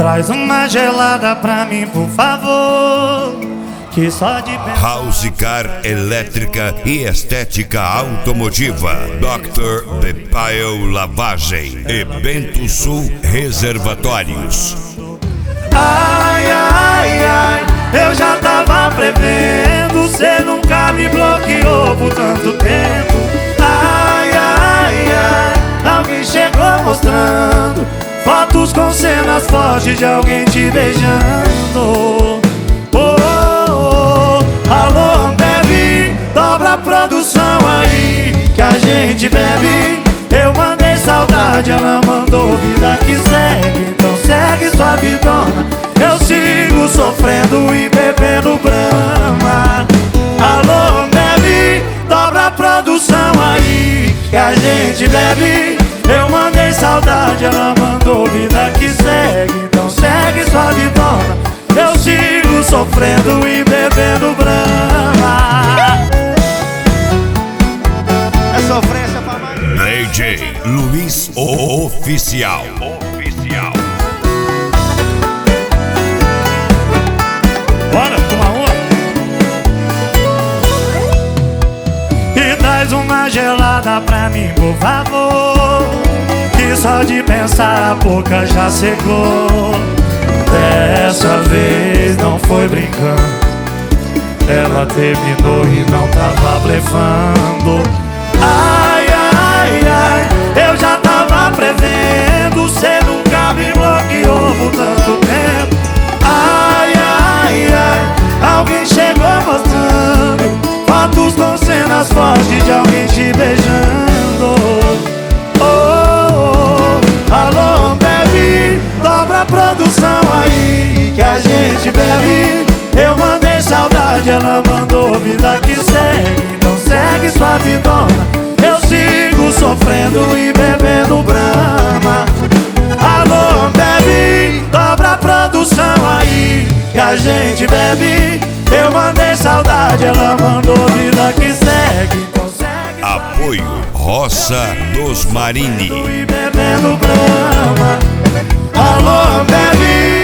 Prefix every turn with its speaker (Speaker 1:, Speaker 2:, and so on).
Speaker 1: traz uma gelada pra mim, por favor. Que só de
Speaker 2: House Car Elétrica e Estética Automotiva, Dr. Bepail Lavagem e Bento Sul Reservatórios.
Speaker 1: Ai, ai, ai, eu já tava prevendo, cê nunca me bloqueou por tanto tempo. Ai, ai, ai, alguém chegou mostrando fotos com cenas fortes de alguém te beijando. Alô, bebe, dobra a produção aí que a gente bebe. Eu mandei saudade, ela mandou vida que segue. Então segue sua vidona, eu sigo sofrendo e bebendo brama. Alô, bebe, dobra a produção aí que a gente bebe. Eu mandei saudade, ela mandou vida que segue. Então segue sua vidona, eu sigo sofrendo e bebendo brama.
Speaker 3: É sofrência pra mais.
Speaker 2: DJ Luiz Oficial.
Speaker 1: Bora tomar uma. E traz uma gelada pra mim, por favor. Que só de pensar a boca já secou. Dessa vez não foi brincando, ela terminou e não tava blefando. Ai, ai, ai, eu já tava prevendo, cê nunca me bloqueou por tanto tempo. Ai, ai, ai, alguém chegou mostrando fotos com cenas fortes de alguém te beijando. Alô, bebe, dobra a produção aí que a gente bebe. Eu mandei saudade, ela mandou vida que segue. Então segue sua vidona, eu sigo sofrendo e bebendo brama. Alô, bebe, dobra a produção aí que a gente bebe. Eu mandei saudade, ela mandou vida que segue. Então segue sua
Speaker 2: Apoio Roça dos Marini.
Speaker 1: e bebendo brama. Alô, bebe,